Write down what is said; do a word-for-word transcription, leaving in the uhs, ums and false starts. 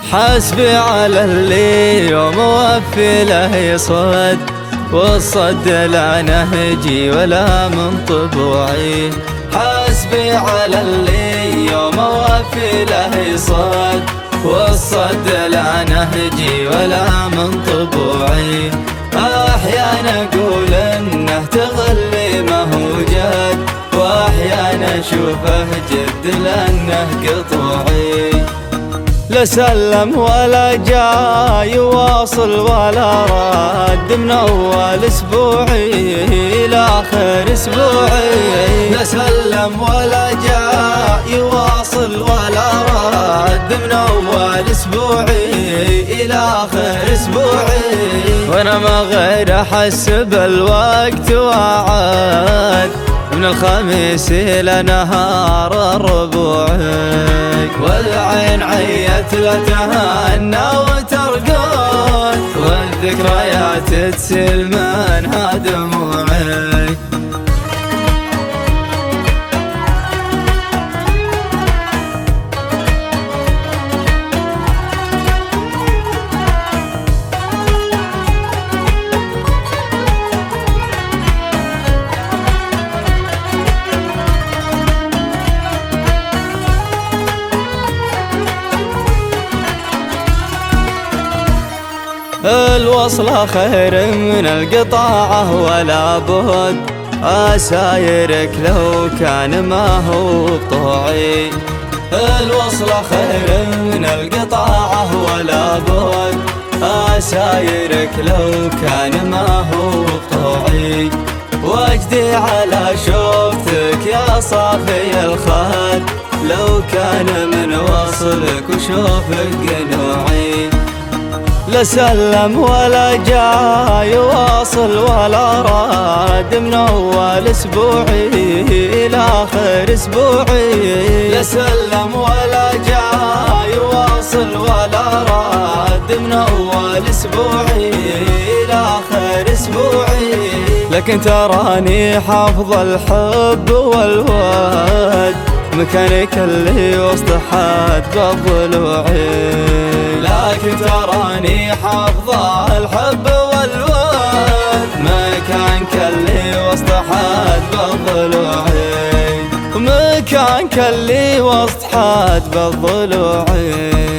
حسبي على اللي يوم وفي له يصد، والصد لا نهجي ولا من طبوعي. حسبي على اللي يوم وفي له يصد، والصد لا نهجي ولا من طبوعي. أحيانا أقول إنه تغلي ما هو جد، وأحيانا أشوفه جد لأنه قطوعي. لا سلم ولا جا يواصل ولا رد، من أول أسبوعي إلى آخر أسبوعي. لا سلم ولا جا يواصل ولا رد، من أول أسبوعي إلى آخر أسبوعي. وأنا ما غير أحس بالوقت وعاد، من الخميس إلى نهار الربوعي. والعين عيت لتهنى وترقد، والذكريات تسيل منها دموعي. الوصلة خير من القطاعة ولا بد، أسايرك لو كان ما هو بطوعي. الوصلة خير من القطاعة ولا بد، أسايرك لو كان ما هو بطوعي. وجدي على شوفتك يا صافي الخد، لو كان من وصلك وشوفك قنوعي. لا سلم ولا جا يواصل ولا راد، من أول أسبوعي إلى آخر أسبوعي. لا سلم ولا جا يواصل ولا راد، من أول أسبوعي إلى آخر أسبوعي. لكن تراني حافظ الحب والود، مكانك اللي وسط حد بضلوعي. لكن تراني حافظة الحب والود، مكانك اللي وسط حد بضلوعي. مكانك اللي وسط حد بضلوعي.